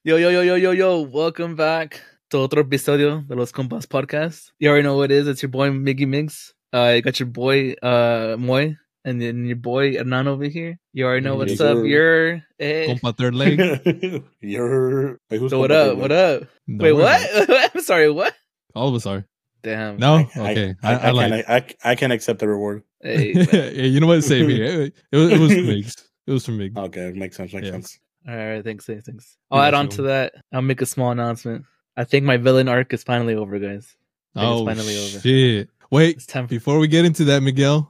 Yo, yo, yo, yo, yo, yo. Welcome back to otro episodio de Los Compas Podcast. You already know what it is. It's your boy, Miggy Mix. You got your boy, Moy, and then your boy, Hernan over here. You already know what's Yes, up. sir. You're... Hey. Compa third leg. Wait, who's So what compa up? third What leg? up? Don't Wait, worry about what? I'm sorry, what? All of us are. Damn. No? Okay. I like I can't accept the reward. Hey, yeah, you know what? Save me. It was from Migs. It was from Mig. Okay, makes sense. Makes Yeah. sense. All right, thanks. I'll Yeah, add on sure. to that. I'll make a small announcement. I think my villain arc is finally over, guys. I think it's finally over. Shit. Wait, It's time for... before we get into that, Miguel,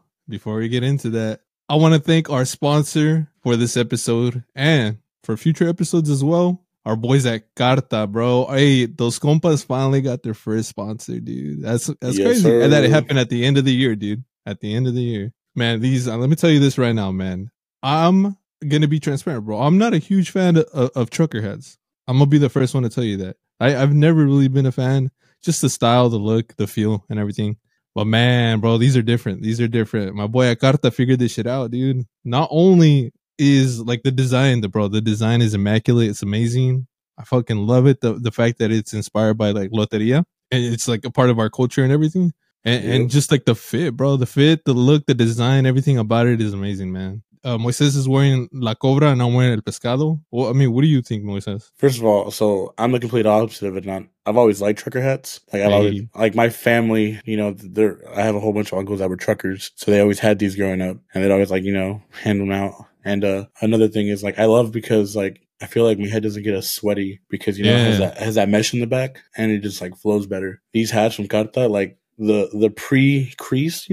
I want to thank our sponsor for this episode and for future episodes as well. Our boys at Carta, bro. Hey, those compas finally got their first sponsor, dude. That's Yes, crazy. sir. And that it happened at the end of the year, dude. At the end of the year. Man, these, let me tell you this right now, man. I'm going to be transparent, bro. I'm not a huge fan of trucker hats. I'm going to be the first one to tell you that. I've never really been a fan. Just the style, the look, the feel, and everything. But man, bro, these are different. My boy at Carta figured this shit out, dude. Not only is like the design, the design is immaculate. It's amazing. I fucking love it. The fact that it's inspired by like Loteria. And it's like a part of our culture and everything. And just like the fit, bro. The fit, the look, the design, everything about it is amazing, man. Moises is wearing La Cobra and I'm wearing El Pescado. Well, I mean, what do you think, Moises? First of all, so I'm the complete opposite of it. Not, I've always liked trucker hats. Like I've always, Hey. like my family, I have a whole bunch of uncles that were truckers, so they always had these growing up, and they'd always hand them out. And another thing is like I love because like I feel like my head doesn't get as sweaty because it has that mesh in the back and it just like flows better. These hats from Carta, like the pre-crease,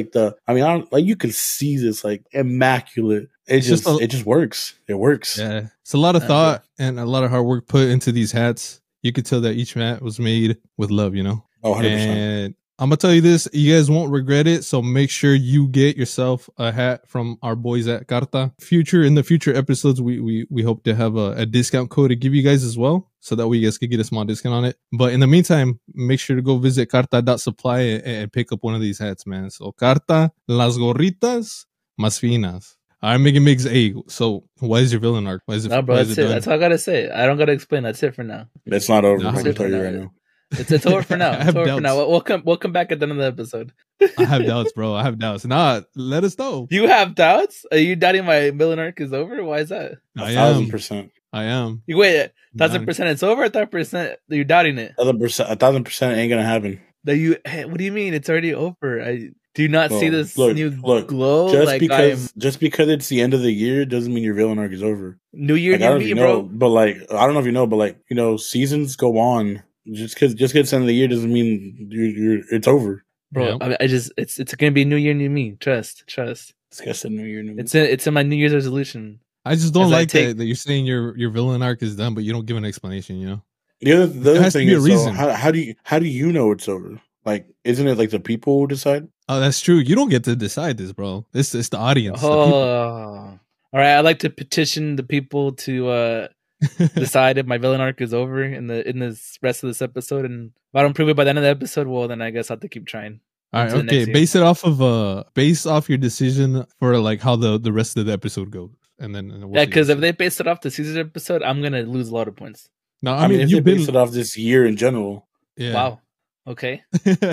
you can see this like immaculate. It just works. It works. Yeah, it's a lot of thought and a lot of hard work put into these hats. You could tell that each hat was made with love, you know. Oh, 100%. And I'm gonna tell you this, you guys won't regret it. So make sure you get yourself a hat from our boys at Carta. In the future episodes, we hope to have a discount code to give you guys as well, so that way you guys could get a small discount on it. But in the meantime, make sure to go visit carta.supply and pick up one of these hats, man. So Carta, las gorritas más finas. I'm making mix A. So why is your villain arc? Why is it? No, bro, why that's is it. done? That's all I gotta say. I don't gotta explain. That's it for now. It's not over. No, I can tell you right now. It's over for now. I have It's over for now. doubts. We'll come back at the end of the episode. I have doubts, bro. I have doubts. Nah, let us know. You have doubts? Are you doubting my villain arc is over? Why is that? I am. 1,000%. I am. You wait, 1,000% it's over? 1,000% you're doubting it? 1,000% ain't gonna happen. Hey, what do you mean? It's already over. I do not see this new glow. Just because it's the end of the year doesn't mean your villain arc is over. New year, Like, I don't know if new me, you bro. know, but like I don't know if you know, but like seasons go on. Just because it's the end of the year doesn't mean it's over. Bro, Yeah. it's gonna be new year, new me. Trust. It's just a new year, new me. It's in my New Year's resolution. I just don't As I like take- that you're saying your villain arc is done, but you don't give an explanation. You know. The other has to thing be a is, reason. how do you know it's over? Like, isn't it like the people who decide? Oh, that's true. You don't get to decide this, bro. It's the audience. the Oh, people. all right. I'd like to petition the people to decide if my villain arc is over in this rest of this episode, and if I don't prove it by the end of the episode, well, then I guess I'll have to keep trying. All right. into the Okay. next year. Base off your decision for like how the rest of the episode goes, and then we'll Yeah, see. because if they base it off the season episode, I'm gonna lose a lot of points. No, I mean, if you've they been. base it off this year in general. Yeah. Wow. Okay.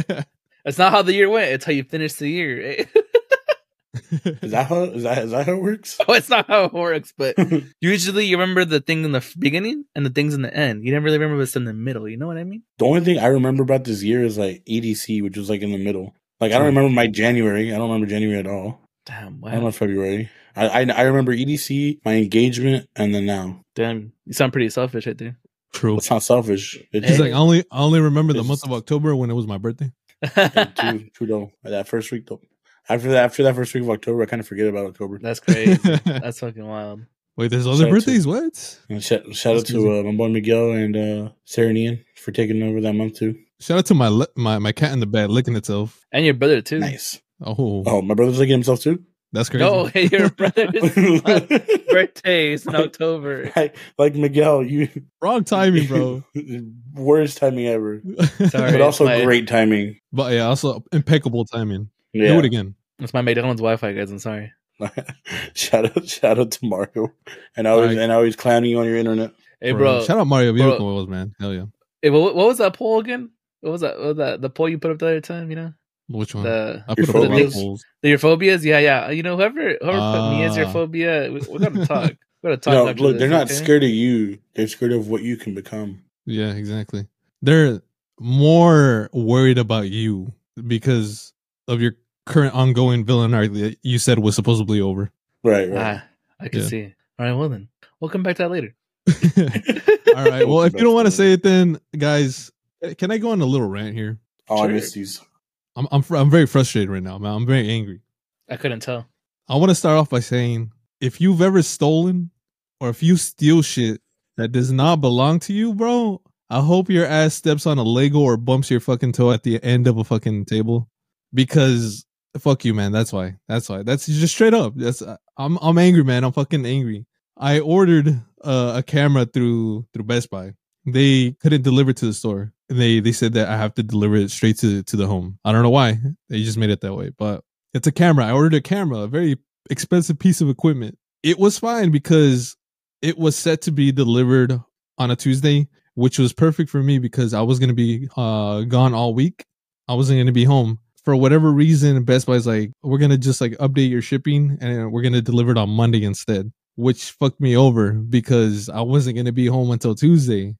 It's not how the year went. It's how you finish the year. Is that how it works? Oh, it's not how it works, but usually you remember the thing in the beginning and the things in the end. You never really remember what's in the middle. You know what I mean? The only thing I remember about this year is like EDC, which was like in the middle. Like I don't remember my January. I don't remember January at all. Damn. I don't know Wow. February. I remember EDC, my engagement, and then now. Damn. You sound pretty selfish right there. True. It's not selfish. It's He's just like, I only remember the It's month just- of October when it was my birthday. true though. That first week though. After that first week of October, I kind of forget about October. That's crazy. That's fucking wild. Wait, there's other Shout out birthdays? What? And shout out That's to my boy Miguel and Sarah Nian for taking over that month too. Shout out to my cat in the bed licking itself. And your brother too. Nice. Oh, Oh, my brother's licking himself too. that's crazy. No, your brother's birthday is in October. like Miguel, you Wrong timing, bro. worst timing ever, Sorry, but also it's my- great timing. But yeah, also impeccable timing. Yeah. Do it again. It's my McDonald's Wi-Fi, guys. I'm sorry. shout out to Mario, and I was clowning you on your internet. Hey, For real. bro. Shout out Mario bro. Vehicles, man. Hell yeah. Hey, what was that poll again? What was that? What was that? The poll you put up the other time, you know? Which one? The I put up a Your lot of phobias? polls. your phobias? Yeah. You know, whoever put me as your phobia, we gotta talk. We gotta talk No, after look, this, they're not okay? scared of you. They're scared of what you can become. Yeah, exactly. They're more worried about you because of your current ongoing villain arc that you said was supposedly over. Right, right. I can Yeah. see. All right, well then, we'll come back to that later. All right. Well, if you don't want to say it, then guys, can I go on a little rant here? Oh, Sure. I miss these. I'm very frustrated right now, man. I'm very angry. I couldn't tell. I want to start off by saying, if you've ever stolen or if you steal shit that does not belong to you, bro, I hope your ass steps on a Lego or bumps your fucking toe at the end of a fucking table, because fuck you, man. That's why. That's just straight up. I'm angry, man. I'm fucking angry. I ordered a camera through Best Buy. They couldn't deliver to the store. They said that I have to deliver it straight to the home. I don't know why. They just made it that way, but it's a camera. I ordered a camera, a very expensive piece of equipment. It was fine because it was set to be delivered on a Tuesday, which was perfect for me because I was going to be gone all week. I wasn't going to be home. For whatever reason, Best Buy's like, we're going to just like update your shipping and we're going to deliver it on Monday instead, which fucked me over because I wasn't going to be home until Tuesday.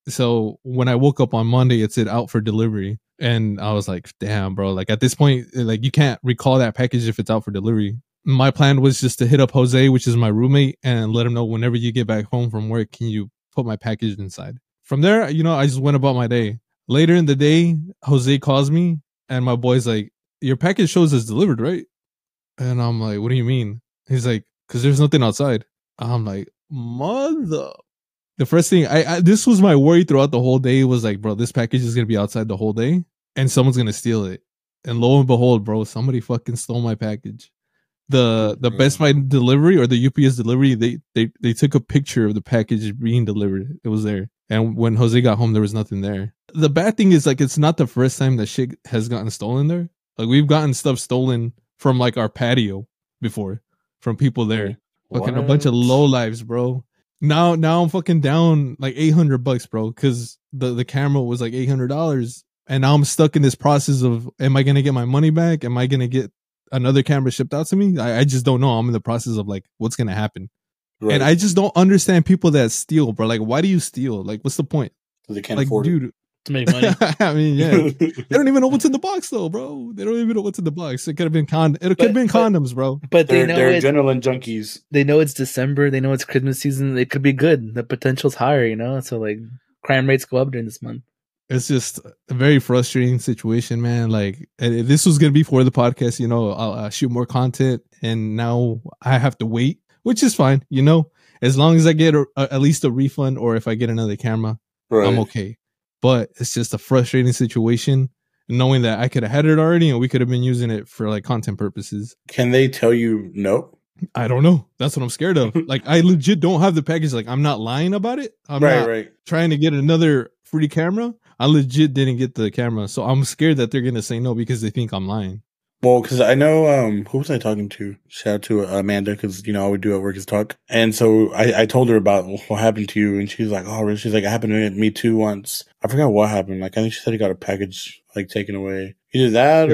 So when I woke up on Monday, it said out for delivery. And I was like, damn, bro, like at this point, like you can't recall that package if it's out for delivery. My plan was just to hit up Jose, which is my roommate, and let him know whenever you get back home from work, can you put my package inside? From there, you know, I just went about my day. Later in the day, Jose calls me and my boy's like, your package shows as delivered, right? And I'm like, what do you mean? He's like, because there's nothing outside. I'm like, mother. The first thing this was my worry throughout the whole day was like, bro, this package is going to be outside the whole day and someone's going to steal it. And lo and behold, bro, somebody fucking stole my package. The Best Buy delivery or the UPS delivery, they took a picture of the package being delivered. It was there. And when Jose got home, there was nothing there. The bad thing is like, it's not the first time that shit has gotten stolen there. Like we've gotten stuff stolen from like our patio before from people there. Fucking a bunch of low lives, bro. Now I'm fucking down like $800, bro, because the camera was like $800, and now I'm stuck in this process of, am I gonna get my money back? Am I gonna get another camera shipped out to me? I just don't know. I'm in the process of like, what's gonna happen? Right. And I just don't understand people that steal, bro. Like, why do you steal? Like, what's the point? They can't like, afford dude, it. To make money. I mean, yeah. They don't even know what's in the box, though, bro. They don't even know what's in the box. It could have been condoms, bro. But they're adrenaline junkies. They know it's December. They know it's Christmas season. It could be good. The potential's higher, you know. So like, crime rates go up during this month. It's just a very frustrating situation, man. Like, if this was gonna be for the podcast, you know, I'll shoot more content, and now I have to wait, which is fine, you know. As long as I get at least a refund, or if I get another camera, right, I'm okay. But it's just a frustrating situation, knowing that I could have had it already and we could have been using it for like content purposes. Can they tell you no? I don't know. That's what I'm scared of. Like, I legit don't have the package. Like, I'm not lying about it. I'm not trying to get another free camera. I legit didn't get the camera. So I'm scared that they're going to say no because they think I'm lying. Well, because I know, who was I talking to? Shout out to Amanda, because, you know, all we do at work is talk. And so I told her about what happened to you, and she's like, oh, really? She's like, it happened to me too once. I forgot what happened. Like, I think she said he got a package, like, taken away. Either that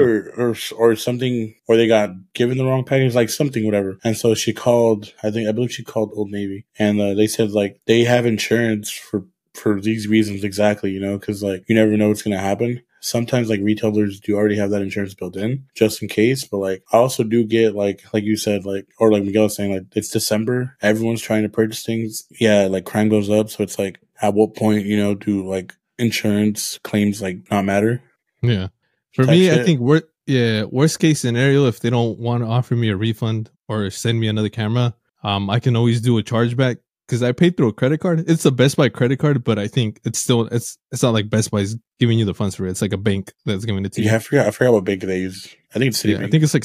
or something, or they got given the wrong package, like something, whatever. And so she called, I believe she called Old Navy, and they said, like, they have insurance for these reasons exactly, you know, because, like, you never know what's going to happen. Sometimes, like, retailers do already have that insurance built in, just in case. But, like, I also do get, like you said, like, or like Miguel was saying, like, it's December. Everyone's trying to purchase things. Yeah, like, crime goes up. So it's like, at what point, you know, do, like, insurance claims, like, not matter? Yeah. For me, I think worst case scenario, if they don't want to offer me a refund or send me another camera, I can always do a chargeback. Because I paid through a credit card. It's a Best Buy credit card, but I think it's still it's not like Best Buy's giving you the funds for it. It's like a bank that's giving it to you. Yeah, I forgot what bank they use. I think it's Citibank.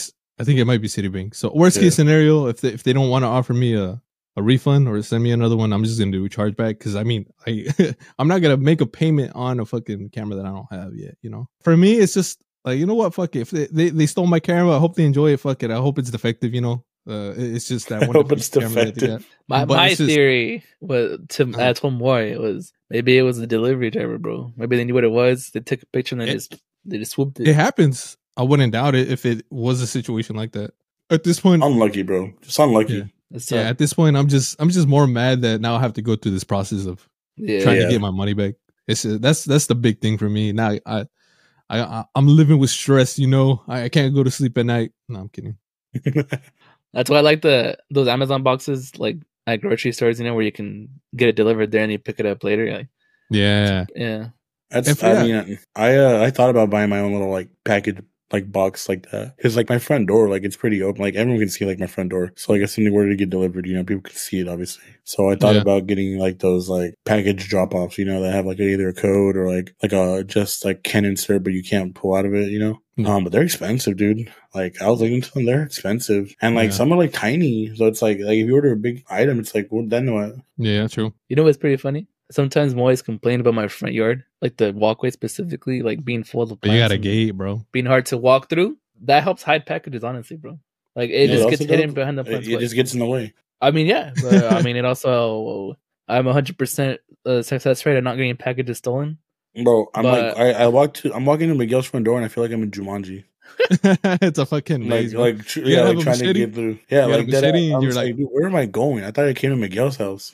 I think it might be Citibank. So worst case scenario, if they don't want to offer me a refund or send me another one, I'm just gonna do a chargeback. Because I mean, I'm not gonna make a payment on a fucking camera that I don't have yet. You know, for me, it's just like, you know what, fuck it. If they stole my camera, I hope they enjoy it. Fuck it. I hope it's defective. You know. It's just that I one hope it's camera that they got. defective. My But my it's just- theory was to Uh-huh. I told Moy it was maybe it was the delivery driver, bro. Maybe they knew what it was. They took a picture and then they just swooped it. It happens. I wouldn't doubt it if it was a situation like that. At this point, Unlucky, bro. Just unlucky. Yeah. It's yeah. At this point, I'm just more mad that now I have to go through this process of yeah. trying Yeah. to get my money back. It's that's the big thing for me now. I'm living with stress. You know, I can't go to sleep at night. No, I'm kidding. That's why I like those Amazon boxes like at grocery stores, you know, where you can get it delivered there and you pick it up later. Like, Yeah, yeah. And That's. for I that- mean, I thought about buying my own little like package like box like that because like my front door like it's pretty open, like everyone can see like my front door. So like if something were to get delivered, you know, people can see it obviously. So I thought Yeah. about getting like those like package drop offs, you know, that have like either a code or like a just like can insert but you can't pull out of it, you know. Yeah. But they're expensive, dude. Like I was looking to them, they're expensive, and like Yeah. some are like tiny. So it's like if you order a big item, it's like well then what? yeah, true. You know what's pretty funny? Sometimes Moy's complain about my front yard, like the walkway specifically, like being full of But you plants got a and gate, bro. being hard to walk through. That helps hide packages, honestly, bro. Like it Yeah, just it gets also hidden does. behind the plants. It just gets in the way. I mean, yeah, but I mean, it also I'm 100% success rate of not getting packages stolen. Bro, I'm But- like I'm walking to Miguel's front door and I feel like I'm in Jumanji. It's a fucking maze. bro. Like have a trying to machete? get through. Yeah, You got a like that. machete and I'm you're just like- like, dude, where am I going? I thought I came to Miguel's house.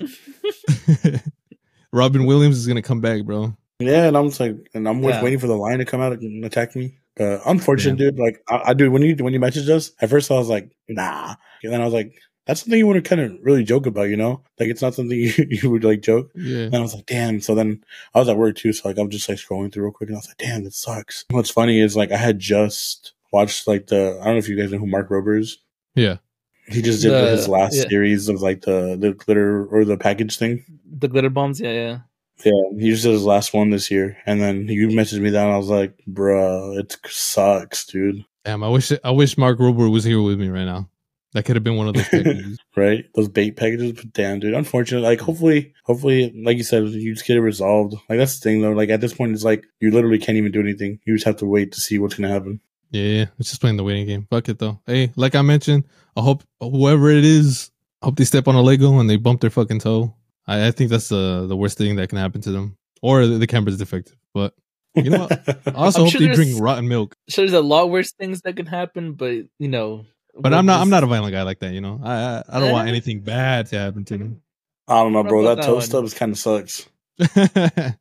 Robin Williams is gonna come back, bro. Yeah, and I'm just like, and I'm just Yeah. waiting for the lion to come out and attack me. But unfortunate, dude. Like, I dude, when you messaged us, at first I was like, nah, and then I was like, that's something you want to kind of really joke about, you know? Like, it's not something you would like joke. Yeah. And I was like, damn. So then I was at work too, so like I'm just like scrolling through real quick, and I was like, damn, that sucks. What's funny is like I had just watched like I don't know if you guys know who Mark Rober is. Yeah. He just did his last series of like the glitter or the package thing. The glitter bombs, yeah. Yeah, he just did his last one this year, and then you messaged me that, and I was like, "Bruh, it sucks, dude." Damn, I wish Mark Rober was here with me right now. That could have been one of those packages. Right? Those bait packages, but damn, dude. Unfortunately, like hopefully, like you said, you just get it resolved. Like that's the thing, though. Like at this point, it's like you literally can't even do anything. You just have to wait to see what's gonna happen. Yeah, it's just playing the waiting game. Fuck it though. Hey, like I mentioned, I hope whoever it is, I hope they step on a Lego and they bump their fucking toe. I think that's the worst thing that can happen to them. Or the camera's defective. But you know what? I also I'm hope sure they there's- drink rotten milk. So there's a lot worse things that can happen, but you know. But I'm not a violent guy like that, you know. I don't want Eh. anything bad to happen to them. I don't know, bro. About That that toe one. stub kind of sucks. That's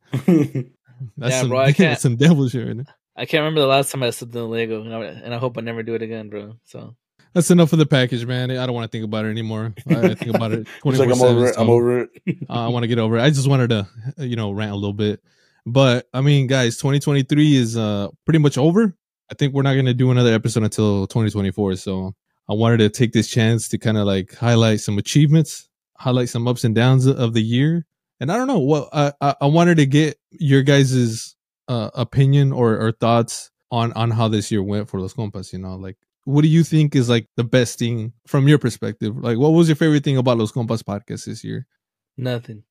Yeah, some, bro, I can't- that's some devil shit right there. I can't remember the last time I slipped in a Lego, and I hope I never do it again, bro. So That's enough of the package, man. I don't want to think about it anymore. I think about it 24/7. He's like, I'm over it. so- I'm over it. I want to get over it. I just wanted to, rant a little bit. But I mean, guys, 2023 is pretty much over. I think we're not going to do another episode until 2024. So I wanted to take this chance to kind of like highlight some achievements, highlight some ups and downs of the year. And I don't know what I wanted to get your guys' opinion or thoughts on how this year went for Los Compas. You know, like, what do you think is like the best thing from your perspective? Like, what was your favorite thing about Los Compas podcast this year? nothing.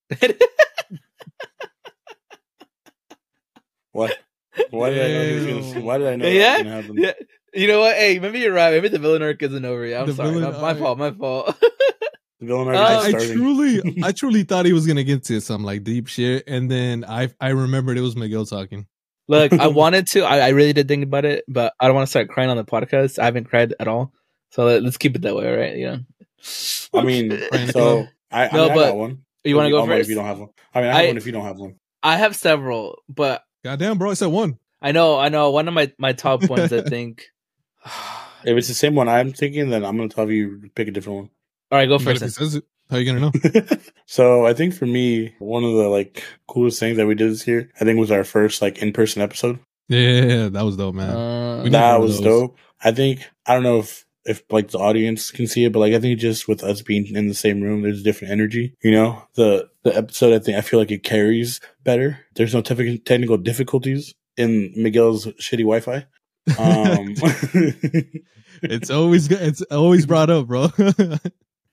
What? Why did I know he was gonna say? Why did I know Yeah? that was gonna happen? Yeah, you know what? Hey, maybe you're right. Maybe the villain arc isn't over yet. I'm The sorry. villain My arc- fault. My fault. The villain arc I is I just starting. I truly thought he was gonna get to some like deep shit, and then I remembered it was Miguel talking. Look, I wanted to. I really did think about it, but I don't want to start crying on the podcast. I haven't cried at all. So let's keep it that way, all right? Yeah. I mean, Brandon. so I No, got but one. you want to go I'll wait first? if you don't have one? I mean, I have one if you don't have one. I have several, but Goddamn, bro, I said one. I know. One of my top ones. I think. If it's the same one I'm thinking, then I'm gonna tell you to pick a different one. All right, go But if first. he then. says it, how you gonna know? So I think for me, one of the like coolest things that we did this year, I think was our first like in-person episode. Yeah, that was dope, man. We need That one of was those. dope. I think I don't know if like the audience can see it, but like I think just with us being in the same room, there's a different energy. You know, the episode I feel like it carries better. There's no technical difficulties in Miguel's shitty Wi-Fi. It's always brought up, bro.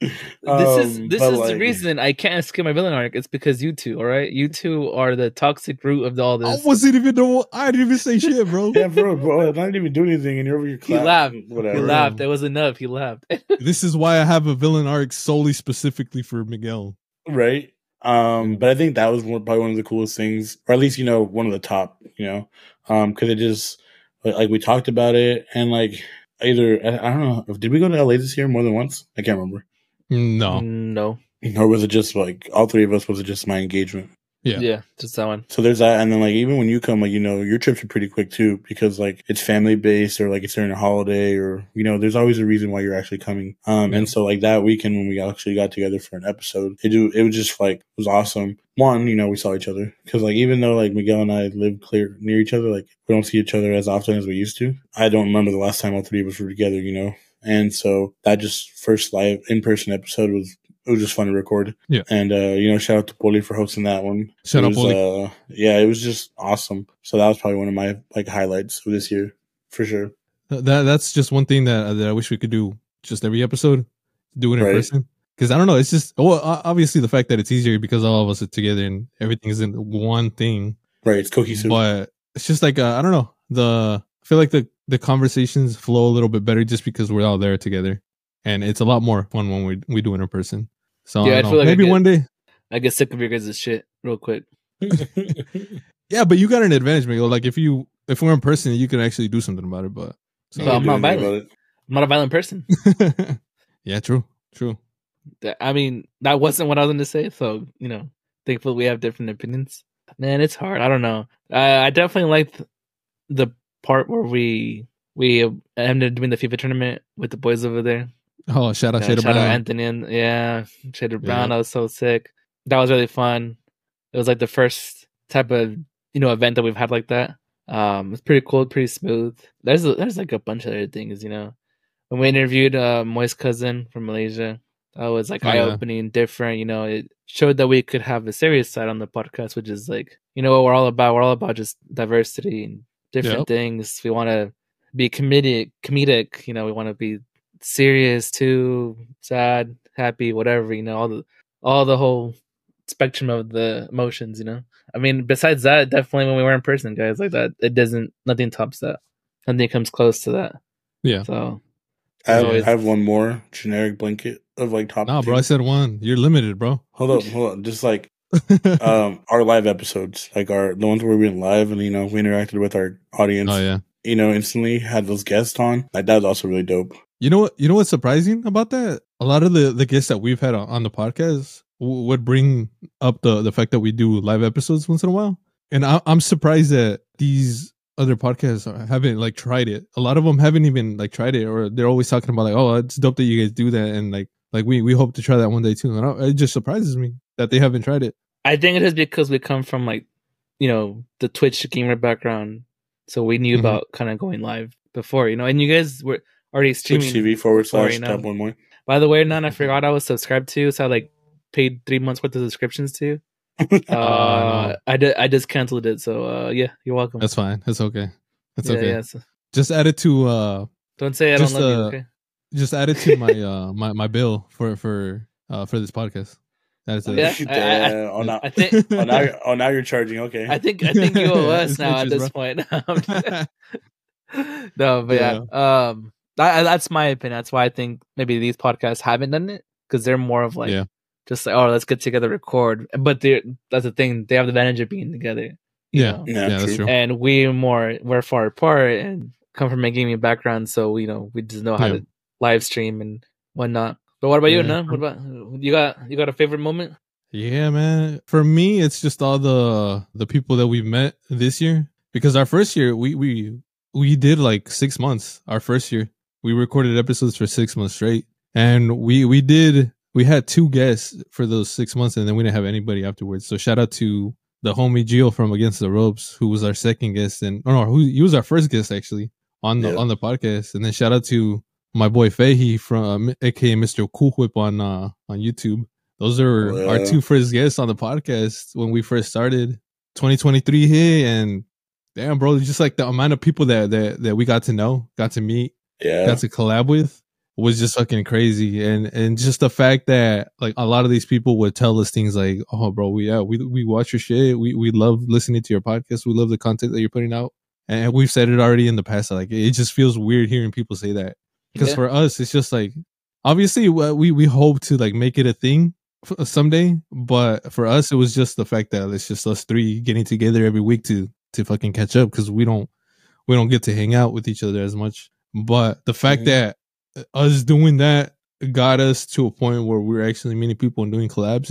This but is the like, reason I can't skip my villain arc. It's because you two, all right? You two are the toxic root of all I this. wasn't even the I didn't even say shit, bro. yeah, bro, I didn't even do anything, and you're over your He clap. laughed. Whatever. He laughed. That was enough. He laughed. This is why I have a villain arc solely specifically for Miguel. Right. But I think that was probably one of the coolest things, or at least, one of the top, because it just, like we talked about it, and like either, I don't know, did we go to LA this year more than once? I can't remember. No. Or was it just like all three of us? Was it just my engagement? Yeah. Just that one. So there's that, and then like even when you come, like your trips are pretty quick too, because like it's family based, or like it's during a holiday, or there's always a reason why you're actually coming. And so like that weekend when we actually got together for an episode, it was just like, it was awesome. One, we saw each other, because like even though like Miguel and I live near each other, like we don't see each other as often as we used to. I don't remember the last time all three of us were together, and so that just first live in-person episode was just fun to record. Yeah. And, shout out to Poli for hosting that one. Shout out Poli. Yeah, it was just awesome. So that was probably one of my like highlights of this year, for sure. That's just one thing that I wish we could do just every episode, do it in person. Because I don't know, it's just, obviously the fact that it's easier because all of us are together and everything is in one thing. Right, it's cohesive. But it's just like, I don't know, I feel like the conversations flow a little bit better just because we're all there together. And it's a lot more fun when we do it in person. So yeah, I feel like maybe one day I get sick of your guys' shit real quick. Yeah, but you got an advantage, Miguel. Like if we're in person, you can actually do something about it. But so I'm not violent. I'm not a violent person. Yeah, true. I mean, that wasn't what I was going to say. So thankfully we have different opinions. Man, it's hard. I don't know. I definitely liked the part where we ended doing the FIFA tournament with the boys over there. Oh, shout out Shader Shout Brown. out Anthony. Shader Brown. That was so sick. That was really fun. It was like the first type of event that we've had like that. It's pretty cool, pretty smooth. There's like a bunch of other things, when we interviewed Moi's cousin from Malaysia. That was like eye-opening, different. It showed that we could have a serious side on the podcast, which is like what we're all about. We're all about just diversity and different things. We want to be comedic. We want to be serious too, sad, happy, whatever. All the whole spectrum of the emotions. I mean, besides that, definitely when we were in person, guys, like that, nothing tops that. Nothing comes close to that. Yeah. So I have one more generic blanket of like top. Nah, bro, I said one. You're limited, bro. Hold on. Just like our live episodes, like the ones where we went live and we interacted with our audience. Oh yeah. Instantly had those guests on. Like that was also really dope. You know what's surprising about that? A lot of the guests that we've had on the podcast would bring up the fact that we do live episodes once in a while. And I'm surprised that these other podcasts haven't like tried it. A lot of them haven't even like tried it, or they're always talking about like, oh, it's dope that you guys do that. And like we hope to try that one day too. And it just surprises me that they haven't tried it. I think it is because we come from like, the Twitch gamer background. So we knew about kind of going live before, and you guys were already streaming. Twitch TV / Top One More. By the way, Nan, I forgot I was subscribed to, so I like paid 3 months worth of subscriptions to. I just canceled it, so yeah, you're welcome. That's fine. That's okay. That's okay. Yeah, so. Just add it to don't say I don't love you, okay? Just add it to my my bill for this podcast. That is I think now you're charging. Okay. I think you owe us now at this point. No, but yeah. That's my opinion. That's why I think maybe these podcasts haven't done it, because they're more of like just like, oh, let's get together, record. But that's the thing. They have the advantage of being together. Yeah, that's true. And we're far apart and come from a gaming background, so we just know how to live stream and whatnot. But what about you, Nan? What about you? Got a favorite moment? Yeah, man. For me, it's just all the people that we've met this year. Because our first year, we did like 6 months. Our first year, we recorded episodes for 6 months straight, and we had 2 guests for those 6 months, and then we didn't have anybody afterwards. So shout out to the homie Gio from Against the Ropes, who was our second guest, and he was our first guest actually on the podcast. And then shout out to my boy Fahey from aka Mr. Cool Whip on YouTube. Those are our 2 first guests on the podcast when we first started. 2023 hit, and damn, bro, just like the amount of people that we got to know, got to meet, got to collab with. was just fucking crazy. And just the fact that like a lot of these people would tell us things like, oh bro, we watch your shit. We love listening to your podcast. We love the content that you're putting out. And we've said it already in the past. Like it just feels weird hearing people say that. Because for us, it's just like, obviously we hope to like make it a thing someday. But for us, it was just the fact that it's just us three getting together every week to fucking catch up, because we don't get to hang out with each other as much. But the fact that us doing that got us to a point where we're actually meeting people and doing collabs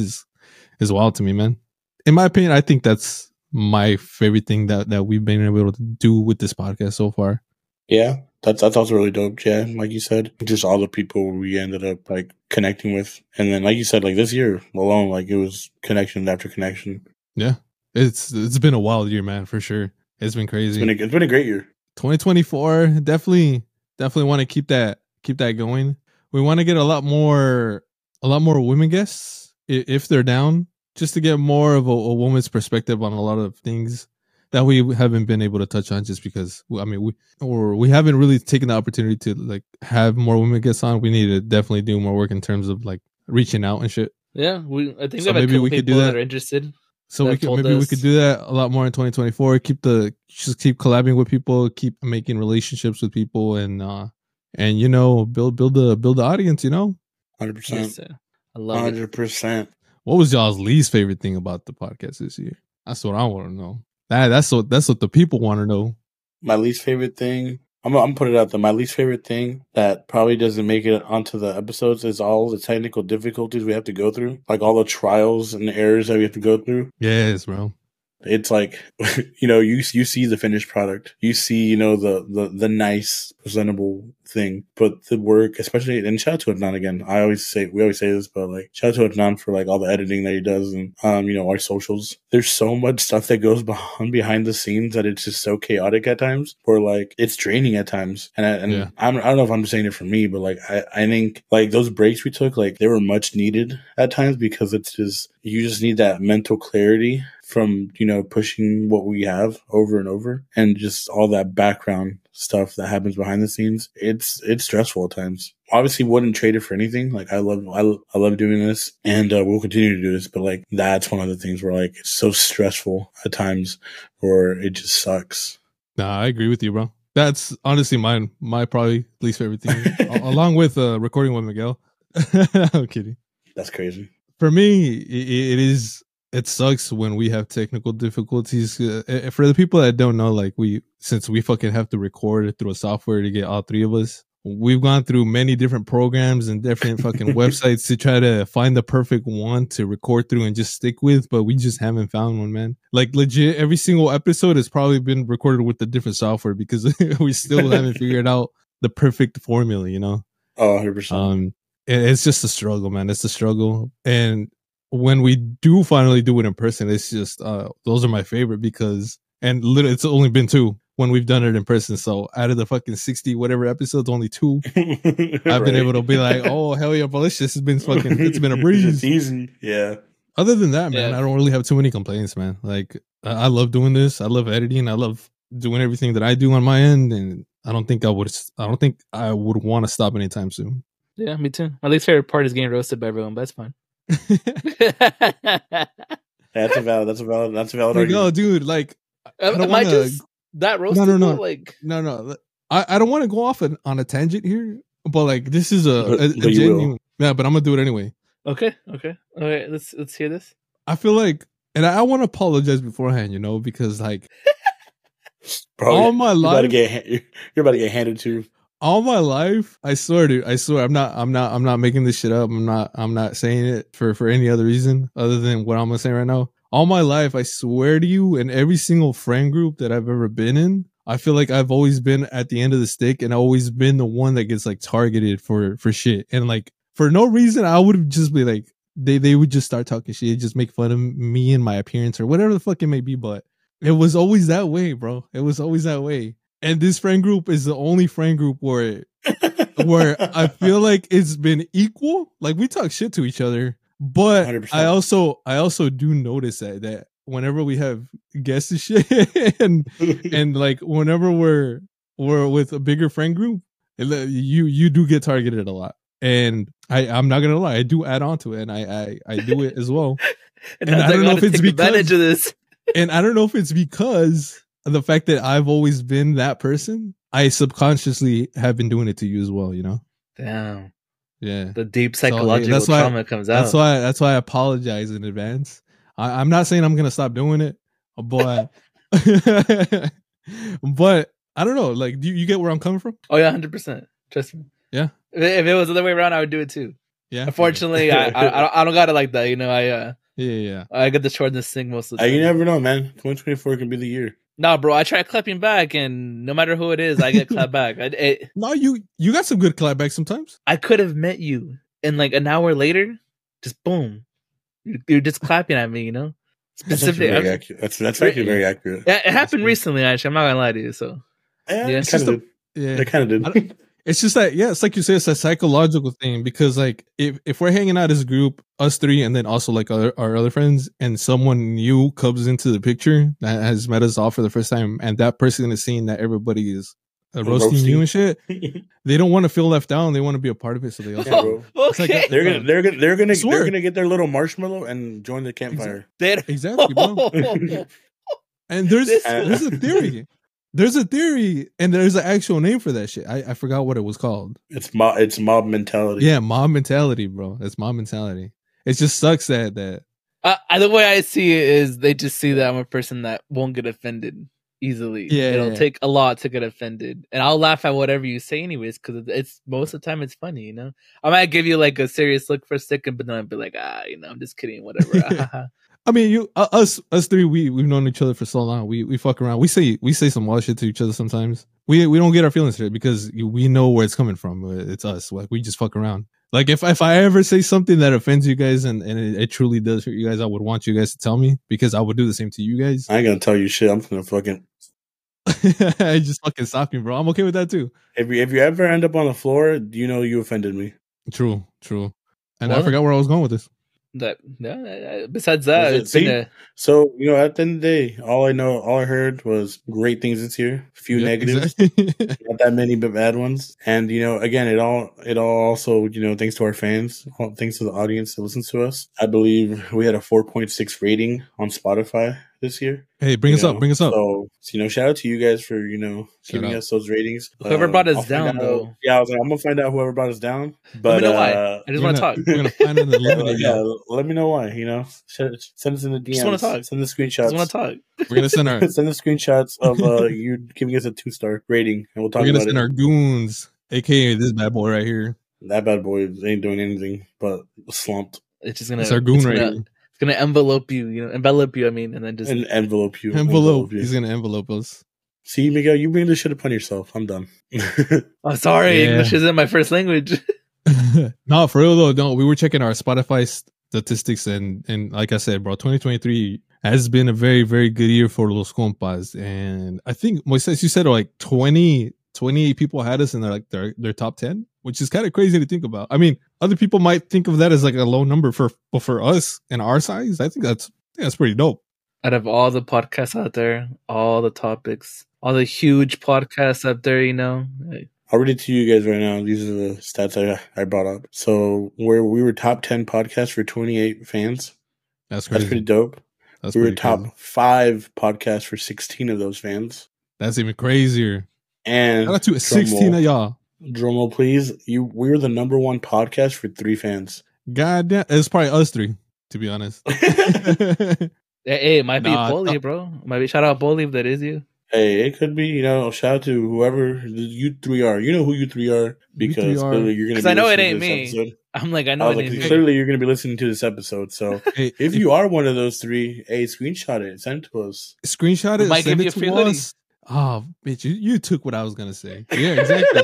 is wild to me, man. In my opinion, I think that's my favorite thing that we've been able to do with this podcast so far. Yeah, that's also really dope. Yeah, like you said, just all the people we ended up like connecting with, and then like you said, like this year alone, like it was connection after connection. Yeah, it's been a wild year, man, for sure. It's been crazy. It's been a great year. 2024, definitely want to keep that going. We want to get a lot more women guests if they're down, just to get more of a woman's perspective on a lot of things that we haven't been able to touch on, just because I mean we haven't really taken the opportunity to like have more women guests on. We need to definitely do more work in terms of like reaching out and shit. Yeah, I think so maybe we could do that. Are interested. So we could do that a lot more in 2024. Keep collabing with people, keep making relationships with people, and you know, build the audience. You know, 100%. Yes, I love 100%. What was y'all's least favorite thing about the podcast this year? That's what I want to know. That's what the people want to know. My least favorite thing. I'm gonna put it out there. My least favorite thing that probably doesn't make it onto the episodes is all the technical difficulties we have to go through, like all the trials and errors that we have to go through. Yes, bro. It's like, you know, you see the finished product, you see, you know, the nice presentable thing, but the work, especially, and shout out to Adnan again. We always say this, but like shout out to Adnan for like all the editing that he does, and you know, our socials. There's so much stuff that goes behind the scenes that it's just so chaotic at times, or like it's draining at times. And Yeah. I don't know if I'm saying it for me, but like I think like those breaks we took, like they were much needed at times, because it's just, you just need that mental clarity from, you know, pushing what we have over and over, and just all that background stuff that happens behind the scenes. It's stressful at times. Obviously wouldn't trade it for anything. Like I love doing this, and we'll continue to do this, but like that's one of the things where like it's so stressful at times, or it just sucks. Nah, I agree with you, bro. That's honestly my probably least favorite thing, along with recording with Miguel. I'm kidding. That's crazy. For me, it sucks when we have technical difficulties. For the people that don't know, like since we fucking have to record through a software to get all three of us, we've gone through many different programs and different fucking websites to try to find the perfect one to record through and just stick with, but we just haven't found one, man. Like legit, every single episode has probably been recorded with a different software, because we still haven't figured out the perfect formula, you know? Oh, 100%. It's just a struggle, man. It's a struggle. And when we do finally do it in person, it's just those are my favorite, because literally it's only been 2 when we've done it in person. So out of the fucking 60 whatever episodes, only 2 I've been able to be like, oh hell yeah, bro, it's been a breeze. It's easy. Yeah. Other than that, man, I don't really have too many complaints, man. Like I love doing this. I love editing. I love doing everything that I do on my end, and I don't think I would want to stop anytime soon. Yeah, me too. My least favorite part is getting roasted by everyone, but that's fine. That's a valid argument. No, dude, like am I just that roasted? No. Like no. I don't want to go off on a tangent here, but like this is a genuine. Yeah, but I'm gonna do it anyway. Okay. All right, let's hear this. I feel like, and I want to apologize beforehand, you know, because like Bro, all my life, you're about to get handed to. All my life, I swear, dude. I swear, I'm not making this shit up. I'm not saying it for any other reason other than what I'm gonna say right now. All my life, I swear to you, in every single friend group that I've ever been in, I feel like I've always been at the end of the stick, and always been the one that gets like targeted for shit. And like for no reason, I would just be like, they would just start talking shit, just make fun of me and my appearance or whatever the fuck it may be. But it was always that way, bro. It was always that way. And this friend group is the only friend group where I feel like it's been equal. Like we talk shit to each other, but 100%. I also do notice that whenever we have guests and shit, and like whenever we're with a bigger friend group, You do get targeted a lot, and I'm not gonna lie, I do add on to it, and I do it as well. And I don't know if it's advantage because of this. and I don't know if it's because of the fact that I've always been that person. I subconsciously have been doing it to you as well. You know. Damn. Yeah. The deep So, psychological that's why- trauma comes out. That's why I apologize in advance. I'm not saying I'm gonna stop doing it, but but I don't know. Like, do you get where I'm coming from? Oh yeah, 100%. Trust me. Yeah. If it was the other way around, I would do it too. Yeah. Unfortunately, I don't got it like that. You know, Yeah. I get the shortness thing most of the time. You never know, man. 2024 can be the year. Nah, bro, I try clapping back, and no matter who it is, I get clapped back. No, you got some good clapbacks sometimes. I could have met you, and like an hour later, just boom, you're just clapping at me. You know, That's actually very accurate. That's actually very accurate. Yeah, it happened recently. Actually, I'm not gonna lie to you. So Yeah, Yeah. it kind of did. Yeah. It kind of did. It's just that, yeah, it's like you say, it's a psychological thing, because like if we're hanging out as a group, us three, and then also like our other friends, and someone new comes into the picture that has met us all for the first time, and that person is seeing that everybody is roasting you and shit, they don't want to feel left out. They want to be a part of it, so they also. Yeah, bro. It's like okay, They're gonna Swear. get their little marshmallow and join the campfire. Exactly, bro. And there's a theory. There's a theory, and there's an actual name for that shit. I forgot what it was called. It's mob mentality. Yeah, mob mentality, bro. It's mob mentality. It just sucks that the way I see it is they just see that I'm a person that won't get offended easily. Yeah, It'll yeah. take a lot to get offended, and I'll laugh at whatever you say anyways, because it's most of the time it's funny. You know, I might give you like a serious look for a second, but then I'll be like, I'm just kidding, whatever. I mean, us three, we've known each other for so long. We fuck around. We say some wild shit to each other sometimes. We don't get our feelings hurt because we know where it's coming from. It's us. Like, we just fuck around. Like, if I ever say something that offends you guys and it truly does hurt you guys, I would want you guys to tell me, because I would do the same to you guys. I ain't gonna tell you shit. I'm gonna fucking. I just fucking stop me, bro. I'm okay with that too. If you ever end up on the floor, you know you offended me. True. And I Well, forgot where I was going with this. Besides that, it's been So, at the end of the day, all I heard was great things this year. A few Yeah, negatives, exactly. not that many but bad ones. And again, it all also thanks to our fans, thanks to the audience that listens to us. I believe we had a 4.6 rating on Spotify this year. Hey, bring us up. So, shout out to you guys for giving out. us those ratings. Whoever brought us I'll find down, out- though. Yeah, I was like, I'm gonna find out whoever brought us down. But Let me know why. I just want to talk. We're gonna find an eliminator. yeah, let me know why. Send us in the DMs. Just wanna talk. Send the I just screenshots. want to talk. We're gonna send our Send the screenshots of you giving us a 2-star rating, and we'll talk we're gonna about send it. our goons, aka this bad boy right here. That bad boy ain't doing anything but slumped It's just gonna. It's our goon it's gonna, rating. it's gonna envelope you. Envelope you. I mean, and then just. and envelope you. Envelope. you. He's gonna envelope us. See, Miguel, you bring this shit upon yourself. I'm done. Oh, sorry, Yeah. English isn't my first language. No, for real though. No, we were checking our Spotify statistics, and like I said, bro, 2023 has been a very, very good year for Los Compas. And I think Moises, you said like 28 people had us in their top 10, which is kind of crazy to think about. I mean, other people might think of that as like a low number but for us and our size, I think that's pretty dope. Out of all the podcasts out there, all the topics, all the huge podcasts out there, I'll read it to you guys right now. These are the stats I brought up. So we were top 10 podcasts for 28 fans. That's crazy. That's pretty dope. That's We were pretty top crazy. 5 podcasts for 16 of those fans. That's even crazier. And I got to 16 of y'all. Drum roll, please. We were the number 1 podcast for 3 fans. God damn, it's probably us three, to be honest. Hey, it might be Nah, Bully, bro. Might be shout out Bully if that is you. Hey, it could be, shout out to whoever you 3 are. You know who you 3 are because You 3 are. clearly you're going to 'Cause be I know it listening to ain't this me. episode. I'm like, I I know was it like, ain't me. clearly you're going to be listening to this episode. So Hey, if you are one of those 3, hey, screenshot it. Send it to us. screenshot We it, might send give it you a to free hoodie. us. Oh, bitch, you took what I was gonna say. Yeah, exactly.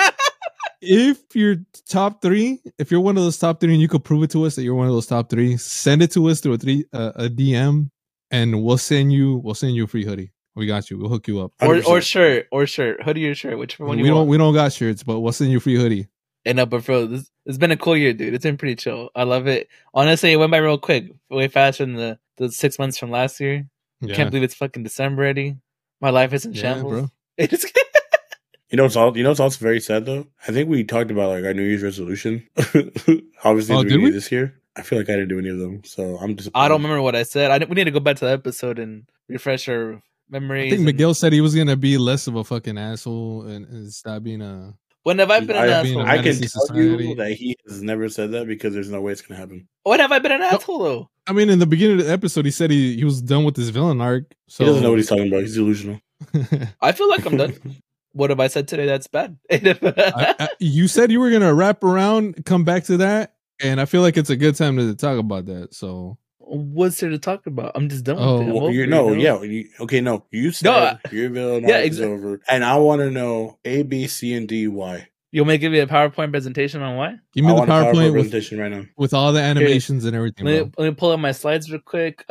If you're top 3, if you're one of those top 3 and you could prove it to us that you're one of those top 3, send it to us through a DM, and we'll send you a free hoodie. We got you. We'll hook you up. or 100%. shirt, hoodie or shirt, whichever one We you want. don't got shirts, but we'll send you a free hoodie. And no, but bro, it's been a cool year, dude. It's been pretty chill. I love it. Honestly, it went by real quick, way faster than the 6 months from last year. Yeah, Can't believe it's fucking December already. My life is in yeah, shambles. bro. It's You know, it's also very sad though. I think we talked about like our New Year's resolution. Obviously, Oh, at the did beginning we? of this year. I feel like I didn't do any of them, so I'm disappointed. I don't remember what I said. We need to go back to the episode and refresh our memories. I think and- Miguel said he was gonna be less of a fucking asshole and stop being a. When have I been an I, asshole? I can Fantasy tell Society. you that he has never said that because there's no way it's gonna happen. When have I been an asshole though? I mean, in the beginning of the episode, he said he was done with his villain arc. So He doesn't know what he's talking about. He's delusional. I feel like I'm done. What have I said today that's bad? You said you were gonna wrap around, come back to that, and I feel like it's a good time to talk about that. So What's there to talk about? I'm just done with Oh, it. I'm Well, over you it, know, you know? okay, no. You said No, your villain yeah, arc is over, and I want to know A, B, C, and D why. You want me to give you a PowerPoint presentation on why? give me I the want a PowerPoint PowerPoint presentation right now. with all the animations and everything. Let Bro. me pull up my slides real quick.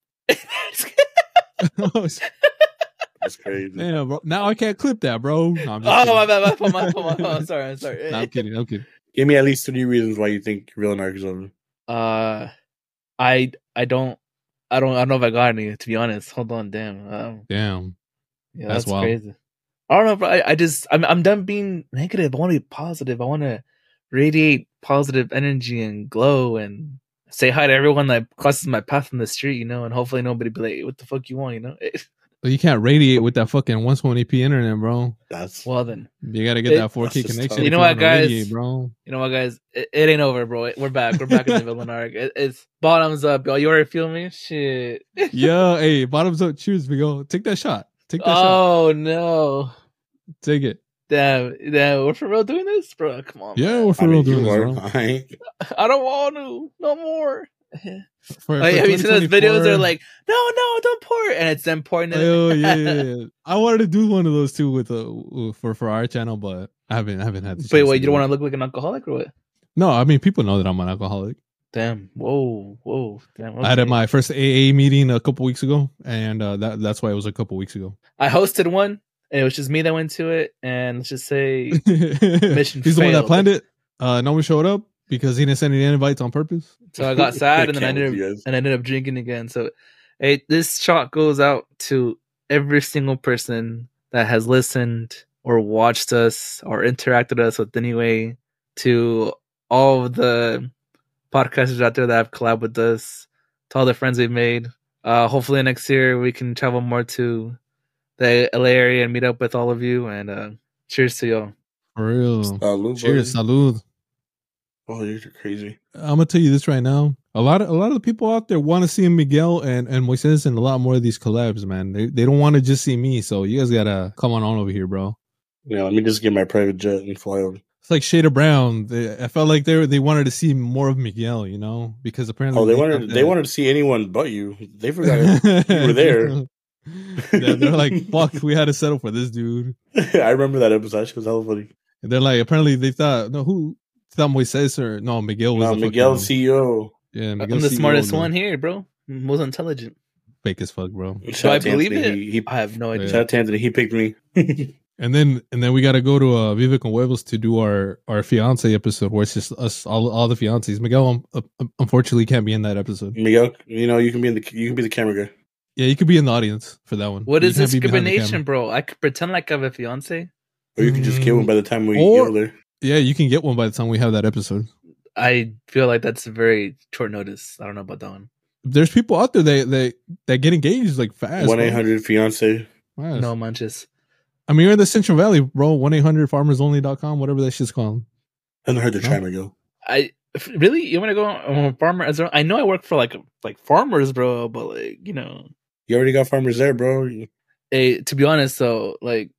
Oh, That's crazy. damn, bro. Now I can't clip that, bro. No, I'm just Oh, kidding. my bad. My fault. I'm sorry. No, I'm kidding. I'm kidding. Give me at least 3 reasons why you think your villain arc is over. I don't know if I got any, to be honest. Hold on, damn. Damn. Yeah, That's that's wild. crazy. I don't know, bro. I'm done being negative. I want to be positive. I want to radiate positive energy and glow and say hi to everyone that crosses my path in the street, you know, and hopefully nobody be like, what the fuck you want, you know? But you can't radiate with that fucking 120p internet, bro. That's Well then, You gotta get that 4K That's just connection. tough. if You know you what, wanna guys? radiate, bro. you know what, guys? It ain't over, bro. We're back. We're back in the villain arc. It's bottoms up, y'all. You already feel me? Shit. Yeah, hey, bottoms up. Cheers, Miguel. Take that shot. Take that shot. Oh no. Take it. Damn, we're for real doing this, bro. Come on. Yeah, man. we're for I real mean, doing you this, are. bro. I ain't. I don't want to. No more. For Like, have you seen those videos? 2024 They're like, no, don't pour it, and it's them pouring it. Oh yeah. I wanted to do one of those too with for our channel, but I haven't had the chance Wait, to you do don't it. want to look like an alcoholic or what? No, I mean people know that I'm an alcoholic. Damn. Whoa. Damn. I had okay. my first AA meeting a couple weeks ago, and that's why it was a couple weeks ago. I hosted one, and it was just me that went to it, and let's just say Mission He's the one that failed. planned it. No one showed up because he didn't send any invites on purpose. so I got sad, and then I can't with you ended guys. up drinking again. So, hey, this shot goes out to every single person that has listened or watched us or interacted with us with any way, to all of the podcasters out there that have collabed with us, to all the friends we've made. Hopefully next year we can travel more to the LA area and meet up with all of you. And cheers to y'all. For real. Salud, Cheers, buddy. salud. Oh, you're crazy. I'm gonna tell you this right now. A lot of the people out there want to see Miguel and Moises and a lot more of these collabs, man. They don't want to just see me, so you guys gotta come on over here, bro. Yeah, let me just get my private jet and fly over. It's like Shade of Brown. I felt like they wanted to see more of Miguel, you know, because apparently Oh, they thought wanted to see anyone but you. They forgot you were there. They're like, fuck, we had to settle for this dude. I remember that episode. She was hella funny. And they're like, apparently they thought, no, who thought Moises or no, Miguel was No, the Miguel fucking, CEO. yeah, I'm Miguel's the CEO, smartest man. one here, bro. Most intelligent. Fake as fuck, bro. Do Shout I out to believe Anthony. it? He I have no idea. Yeah. shout out to Anthony. He picked me. And then we got to go to Viva con Huevos to do our fiance episode where it's just us all the fiancés. Miguel unfortunately can't be in that episode. Miguel, you can be the camera guy. Yeah, you could be in the audience for that one. What You is can't be behind the discrimination, camera. bro? I could pretend like I have a fiance. Or you can just get one by the time we Or- get there. Yeah, you can get one by the time we have that episode. I feel like that's very short notice. I don't know about that one. There's people out there that get engaged like fast. 1-800-FIANCE. Fast. No manches. I mean, you're in the Central Valley, bro. 1-800-FarmersOnly.com, whatever that shit's called. I haven't heard the No. timer go. Really? You want to go on a farmer? I know I work for like farmers, bro, but like, you know, You already got farmers there, bro. to be honest, though, like,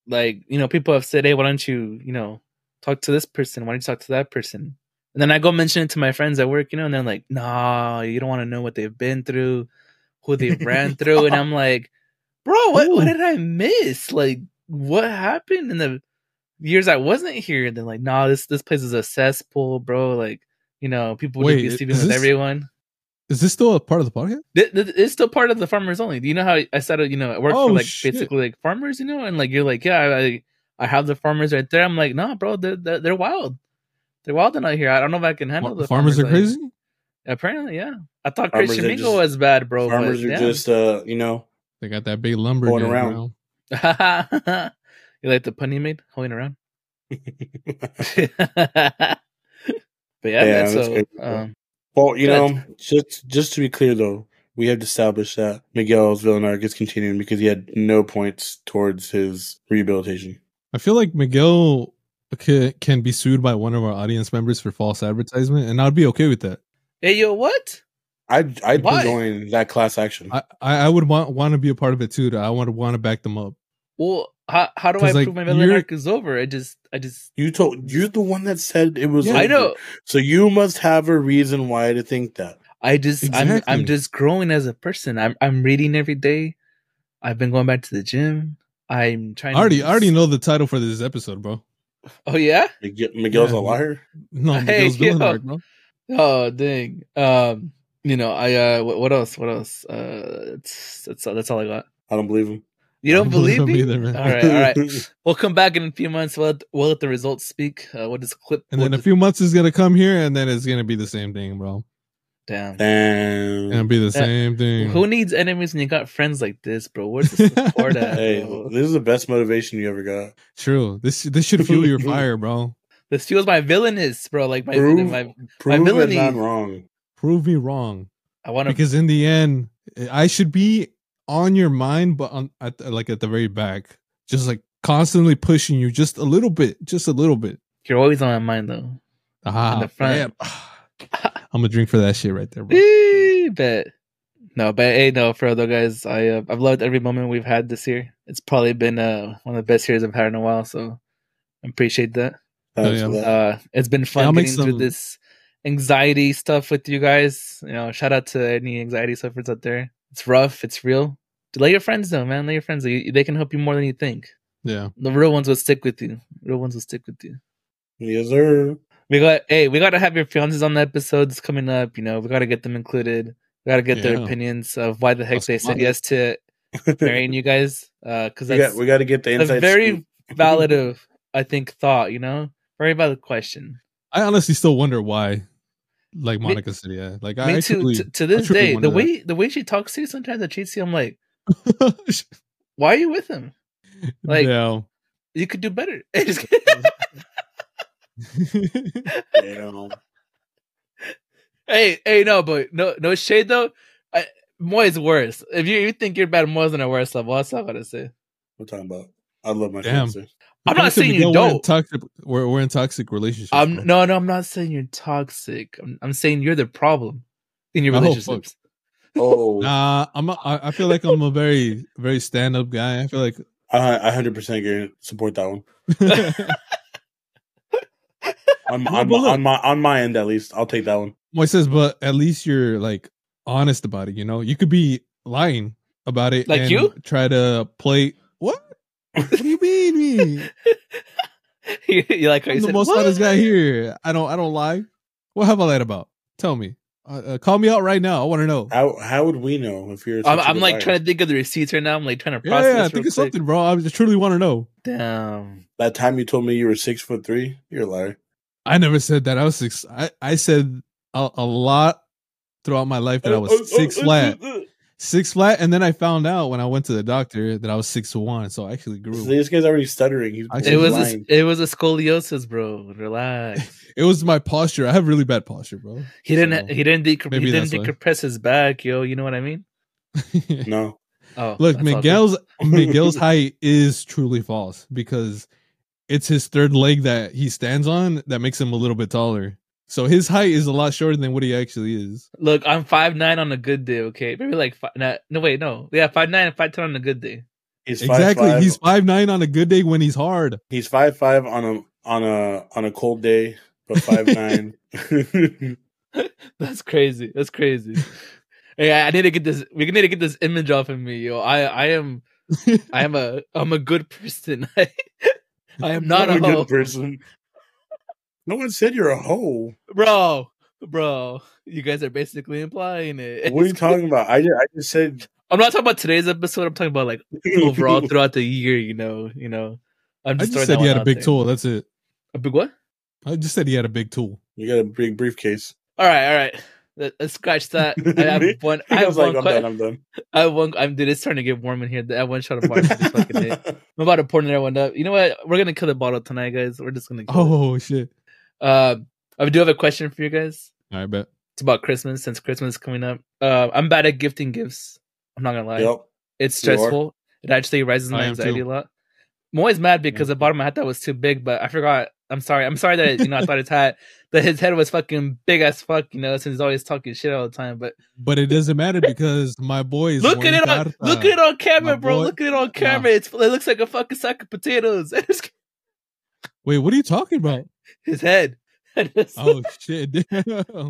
you know, people have said, hey, why don't you, you know, talk to this person? Why don't you talk to that person? And then I go mention it to my friends at work, you know, and they're like, nah, you don't want to know what they've been through, who they've ran through. And I'm like, bro, what did I miss? Like, what happened in the years I wasn't here? And they're like, nah, this place is a cesspool, bro. Like, you know, people would Wait, be sleeping is with this- everyone. Is this still a part of the podcast? It's still part of the farmers only. Do you know how I started? You know, I work Oh, for like shit. basically like farmers, you know, and like you're like, yeah, I have the farmers right there. I'm like, nah, bro, they're wild. They're wild out here. I don't know if I can handle the Farmers are like- crazy? Apparently, yeah. I thought Farmers Christian are Mingle just- was bad, bro. Farmers but, are yeah. just, They got that big lumber Going game, around. bro. You like the pun he made, holding around? But yeah, man, that's so good. Well, you good. know, just to be clear though, we have established that Miguel's villain arc is continuing because he had no points towards his rehabilitation. I feel like Miguel can be sued by one of our audience members for false advertisement, and I'd be okay with that. Hey, yo, what? I'd Why? join that class action. I would want to be a part of it too. I want to back them up. Well, how do I 'Cause, like, prove my villain arc is over? I just You're the one that said it was Yeah, over. I know. So you must have a reason why to think that. I'm Exactly. just growing as a person. I'm reading every day. I've been going back to the gym. I'm trying. I already know the title for this episode, bro. Oh yeah. Miguel's Yeah. a liar. No, Hey, Miguel's villain yo. arc, bro. Oh dang. You know, I what else? That's all I got. I don't believe him. You don't believe me? either, man. All right. We'll come back in a few months. We'll let the results speak. We'll just clip. And then a few months is gonna come here, and then it's gonna be the same thing, bro. Damn. Gonna be the same thing. Who needs enemies when you got friends like this, bro? Where's the support at? Hey, Bro? this is the best motivation you ever got. True. This should fuel your fire, bro. This fuels my villainous, bro. Like Prove my it villainy. not wrong. Prove me wrong. I want to. Because in the end, I should be on your mind, but at the very back, just like constantly pushing you just a little bit. You're always on my mind, though. In the front. I'm gonna drink for that shit right there, bro. Bet. No, but hey, no, for other guys, I've loved every moment we've had this year. It's probably been one of the best years I've had in a while, so I appreciate that. Thanks for that. It's been fun getting through this anxiety stuff with you guys. You know, shout out to any anxiety sufferers out there. It's rough, it's real. Let your friends know, man. Let your friends know. They can help you more than you think. Yeah, the real ones will stick with you. Yes, sir. We got to have your fiancés on the episodes coming up. You know, we got to get them included. We got to get their opinions of why the heck they said yes to marrying you guys. Because we got to get the inside. A very valid, I think, thought. You know, very valid question. I honestly still wonder why. Like Monica said, yeah. Like me too. To this day, the way she talks to you sometimes at Cheatsy, I'm like, why are you with him? Like, you could do better. Damn. Hey, no shade though. Moy's worse. If you think you're bad, Moy's on a worse level. That's all I gotta say. What I'm talking about? I love my Damn. fiance. I'm not saying you don't. We're in toxic relationships. No, I'm not saying you're toxic. I'm saying you're the problem in your relationships. Oh, nah. I feel like I'm a very, very stand up guy. I feel like I 100% support that one. on my end, at least, I'll take that one. Moy says, but at least you're like honest about it. You know, you could be lying about it, like and you try to play. What do you mean me? You like how I'm you the said, most honest guy here. I don't lie. What have I lied about? Tell me. Call me out right now. I want to know. How would we know if you're? I'm like trying to think of the receipts right now. I'm like trying to process. Yeah, think of something, bro. I just truly want to know. Damn. That time you told me you were 6'3", you're a liar. I never said that. I was 6. I said a lot throughout my life that I was 6 flat. 6 flat, and then I found out when I went to the doctor that I was 6'1", so I actually grew. So this guy's already stuttering. It was a scoliosis, bro. Relax. It was my posture. I have really bad posture, bro. He didn't decompress his back, yo. You know what I mean? No. Oh, look, Miguel's height is truly false because it's his third leg that he stands on that makes him a little bit taller. So his height is a lot shorter than what he actually is. Look, I'm 5'9" on a good day, okay? Maybe like 5'9". Yeah, 5'9" and 5'10" on a good day. He's exactly. 5'5". He's 5'9" on a good day when he's hard. He's 5'5" on a cold day, but 5'9". That's crazy. Hey, I need to get this. We need to get this image off of me, yo. I'm a good person. I am not a good person. No one said you're a hoe, bro. You guys are basically implying it. What are you talking about? I just said. I'm not talking about today's episode. I'm talking about like overall throughout the year. You know. I just said he had a big tool. That's it. A big what? I just said he had a big tool. You got a big briefcase. All right. Scratch that. I have one. I I have was like, one. I'm done. I have one. Dude, it's starting to get warm in here. I have one shot of bar. Just fucking hit. I'm about to pour another one up. You know what? We're gonna kill the bottle tonight, guys. We're just gonna kill it. Oh shit! I do have a question for you guys. I bet. It's about Christmas, since Christmas is coming up. I'm bad at gifting gifts. I'm not gonna lie. Yep. It's You are. stressful. It actually raises my I am anxiety too. a lot. I'm always mad because the bottom of my hat that was too big, but I forgot. I'm sorry. I'm sorry that I thought his head was fucking big as fuck. Since he's always talking shit all the time. But But it doesn't matter because my boy is look at it on camera, My bro. boy- Look at it on camera. It looks like a fucking sack of potatoes. Wait, what are you talking about? His head. Oh shit! Damn.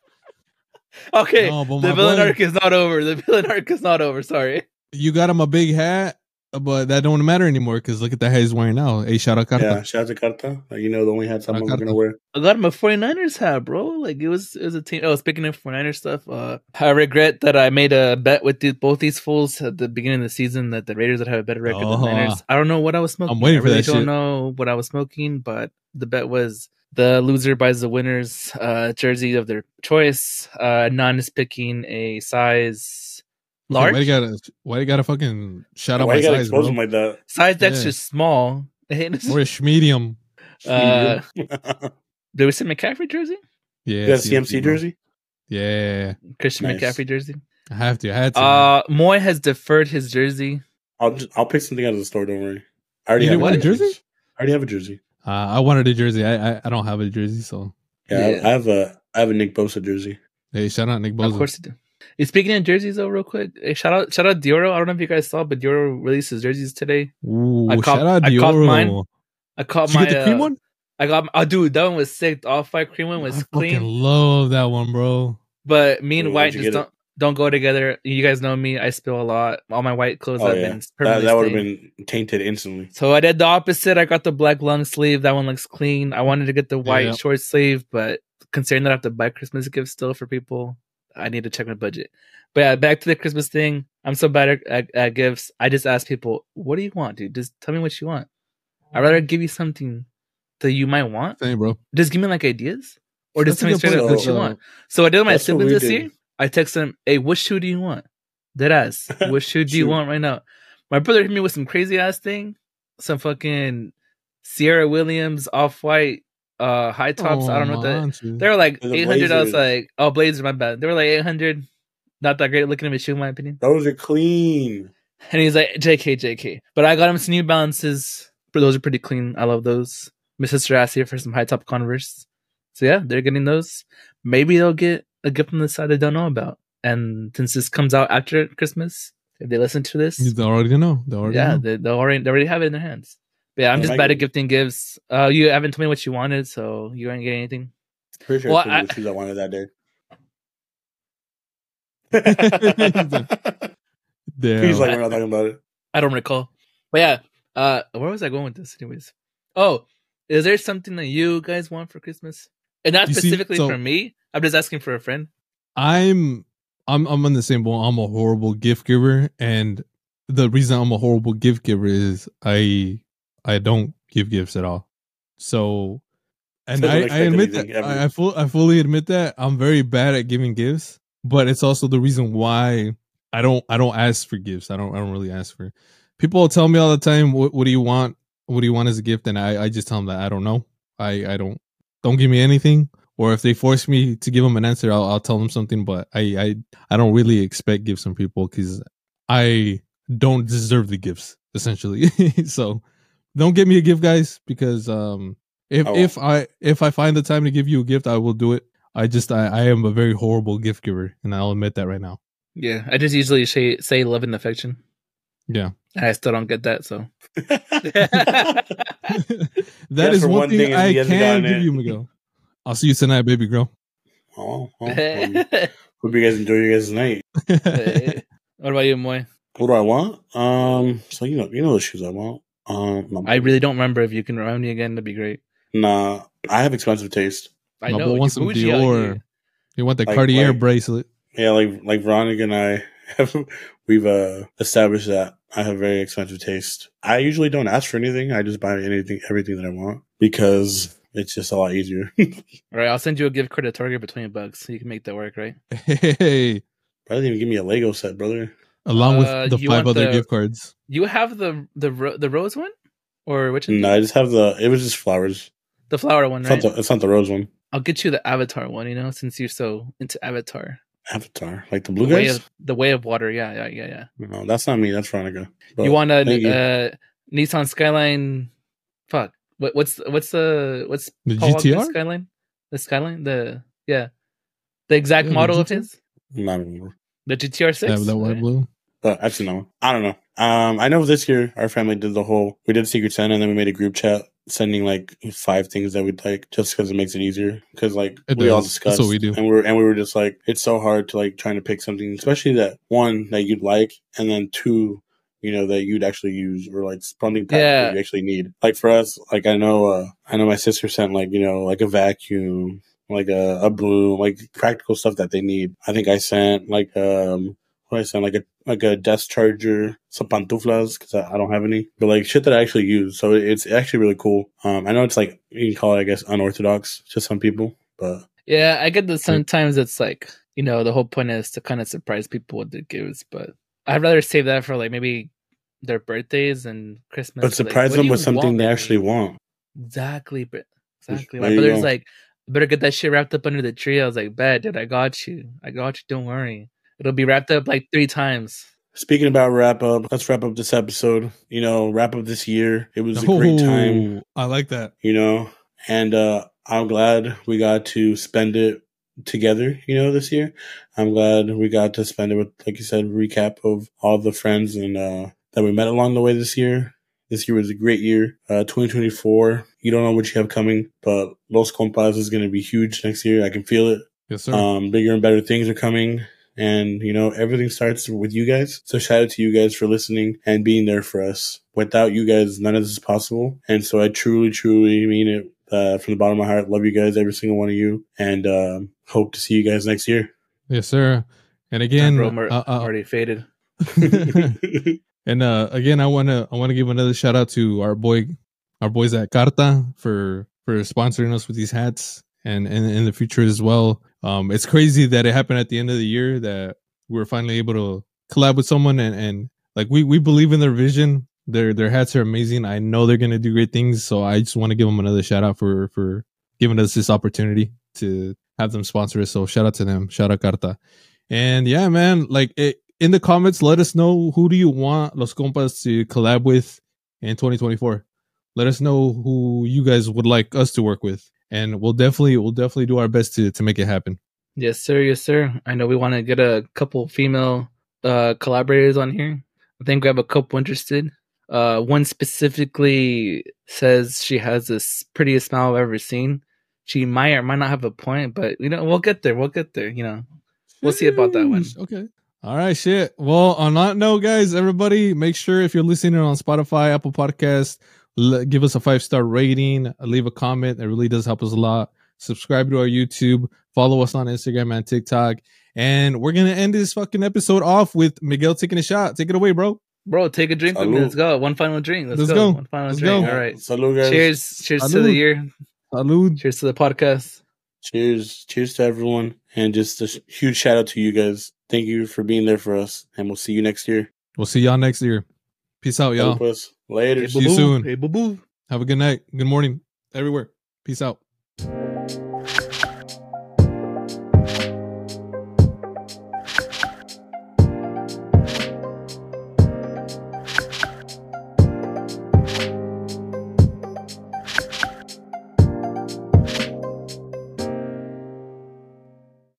Okay, No, but the my villain boy- arc is not over. The villain arc is not over. Sorry. You got him a big hat, but that don't matter anymore because look at the hat he's wearing now. Hey, shout out Carta. Yeah, shout out to Carta. Like, the only hat someone's Carta. gonna wear. I got him a 49ers hat, bro. Like it was a team. Oh, speaking of 49ers stuff, I regret that I made a bet with both these fools at the beginning of the season that the Raiders would have a better record than the Niners. I don't know what I was smoking. I'm waiting for I really that don't shit. know what I was smoking, but the bet was the loser buys the winner's jersey of their choice. None is picking a size large. Why you gotta fucking shout out Why my you gotta size, expose bro? him like that? Size extra Yeah. small. Or a medium. Did we say McCaffrey jersey? Yeah, You got a CMC bro. jersey? Yeah, Christian Nice. McCaffrey jersey. I had to. Moy has deferred his jersey. I'll pick something out of the store. Don't worry. I already You have didn't want a jersey? I already have a jersey. I wanted a jersey. I don't have a jersey, so Yeah, Yeah. I have a Nick Bosa jersey. hey, shout out Nick Bosa. Of course you do. Hey, speaking of jerseys, though, real quick, hey, shout out Dioro. I don't know if you guys saw, but Dioro released his jerseys today. Ooh, I caught- shout out I caught Dioro. mine. I caught Did you my get the cream one? I got. Oh, dude, that one was sick. The off-white cream one I was fucking clean, love that one, bro. but me and Where'd white you just get it? don't go together. You guys know me. I spill a lot. All my white clothes Oh have yeah, been permanently that would have stained. been tainted instantly. So I did the opposite. I got the black long sleeve. That one looks clean. I wanted to get the white Yeah. short sleeve, but considering that I have to buy Christmas gifts still for people, I need to check my budget. But yeah, back to the Christmas thing. I'm so bad at gifts. I just ask people, "What do you want, dude? Just tell me what you want." I'd rather give you something that you might want. Same, bro. Just give me like ideas, or just That's tell a me good straight up point. what you want. So I did with my That's what siblings we this did. year. I text them, "Hey, what shoe do you want?" Dead ass. What shoe do you Shoot. want right now? My brother hit me with some crazy ass thing, some fucking Sierra Williams off white high tops. I don't know what that. They were like The 800. I was Blazers. like, oh, Blazers, my bad. They were like 800. Not that great looking of a shoe, in my opinion. Those are clean. And he's like, JK. But I got him some New Balances. But those are pretty clean. I love those. My sister asked here for some high top Converse. So yeah, they're getting those. Maybe they'll get a gift on the side they don't know about. And since this comes out after Christmas, if they listen to this, They already know. They already yeah, know. they already have it in their hands. But yeah, I'm Yeah, just I bad get at gifting gifts. You haven't told me what you wanted, so you ain't getting anything. Pretty sure Well, I told you the shoes I wanted that day. Damn. He's like, we're not talking about it. I don't recall. But yeah, where was I going with this anyways? Oh, is there something that you guys want for Christmas? And not You see, specifically so- for me. I'm just asking for a friend. I'm on the same boat. I'm a horrible gift giver, and the reason I'm a horrible gift giver is I don't give gifts at all. So, and So don't I expect admit anything that ever. I fully admit that I'm very bad at giving gifts, but it's also the reason why I don't ask for gifts. I don't really ask for. People tell me all the time, what do you want? What do you want as a gift? And I just tell them that I don't know. I don't give me anything. Or if they force me to give them an answer, I'll tell them something. But I don't really expect gifts from people because I don't deserve the gifts essentially. So don't get me a gift, guys, because if I find the time to give you a gift, I will do it. I am a very horrible gift giver, and I'll admit that right now. Yeah, I just usually say love and affection. Yeah, And I still don't get that. So that Yes, is for one one thing thing is I he hasn't can gotten give it. you, Miguel. I'll see you tonight, baby girl. Oh, hope you guys enjoy your guys' night. What about you, Moy? What do I want? So you know the shoes I want. I really don't remember. If you can remind me again, that'd be great. Nah, I have expensive taste. I My know. boy you wants some bougie out Dior. here. You want the Like- Cartier like- bracelet? Yeah, like Veronica and I we've established that I have very expensive taste. I usually don't ask for anything. I just buy everything that I want because it's just a lot easier. All right, I'll send you a gift card to Target for $20 so you can make that work, right? Hey, Brother, didn't even give me a Lego set, brother. along with the you 5 want other the- gift cards. You have the rose one, or which one? No, I just have it was just flowers. The flower one, right? It's not the rose one. I'll get you the Avatar one. You know, since you're so into Avatar. Avatar, like the blue The guys. way of water. Yeah. No, that's not me. That's Veronica. But You want a thank you. Nissan Skyline? Fuck. What's The Paul Walker's GTR? Skyline? The Skyline? The exact Yeah, the model of GTR? his? Not anymore. The GTR 6? That white Okay. blue. But I've seen that one. I don't know. I know this year our family did we did Secret Santa, and then we made a group chat sending like 5 things that we'd like, just because it makes it easier. Because like It we all does. discussed, That's what we do. and we were just like, it's so hard to like trying to pick something, especially that one that you'd like, and then 2, that you'd actually use, or like something practical Yeah. you actually need. Like for us, like I know my sister sent like like a vacuum, like a broom, like practical stuff that they need. I think I sent like what I sent like a desk charger, some pantuflas, because I don't have any, but like shit that I actually use. So it's actually really cool. I know it's like, you can call it, I guess, unorthodox to some people, but Yeah, I get that sometimes it's like, the whole point is to kind of surprise people with the gifts, but I'd rather save that for like maybe their birthdays and Christmas. but surprise Like, what them do with you something want they with actually me? want. Exactly, but exactly. There My you brother's go. like, I better get that shit wrapped up under the tree. I was like, bet, dude, I got you. Don't worry. It'll be wrapped up like 3 times. Speaking about wrap up, let's wrap up this episode. Wrap up this year. It was a great time. I like that. And I'm glad we got to spend it together, this year. I'm glad we got to spend it with, like you said, recap of all the friends and that we met along the way this year. This year was a great year. 2024, you don't know what you have coming, but Los Compas is going to be huge next year. I can feel it. Yes, sir. Bigger and better things are coming. And, everything starts with you guys. So shout out to you guys for listening and being there for us. Without you guys, none of this is possible. And so I truly, truly mean it from the bottom of my heart. Love you guys, every single one of you. And hope to see you guys next year. Yes, sir. And again, Bro, already faded. and again, I wanna give another shout out to our boys at Carta for sponsoring us with these hats, and in the future as well. It's crazy that it happened at the end of the year that we were finally able to collab with someone, and like we believe in their vision. Their hats are amazing. I know they're gonna do great things, so I just want to give them another shout out for giving us this opportunity to have them sponsor us. So shout out to them. Shout out Carta. And yeah, man, like in the comments, let us know who do you want Los Compas to collab with in 2024. Let us know who you guys would like us to work with, and we'll definitely do our best to make it happen. Yes, sir. Yes, sir. I know we want to get a couple female collaborators on here. I think we have a couple interested. One specifically says she has the prettiest smile I've ever seen. She might or might not have a point, but we'll get there. We'll get there. We'll see about that one. Okay. All right, shit. Well, on that note, guys, everybody, make sure if you're listening on Spotify, Apple Podcasts, give us a 5-star rating, leave a comment. It really does help us a lot. Subscribe to our YouTube, follow us on Instagram and TikTok. And we're going to end this fucking episode off with Miguel taking a shot. Take it away, bro. Bro, take a drink with me. Let's go. One final drink. Let's go. One final Let's drink. go. All right. Salud, guys. Cheers. Cheers to Salud. the year. Salud. Cheers to the podcast. Cheers to everyone. And just a huge shout out to you guys. Thank you for being there for us. And we'll see you next year. We'll see y'all next year. Peace out, y'all. Later. See you soon. Hey, boo-boo. Have a good night. Good morning. Everywhere. Peace out.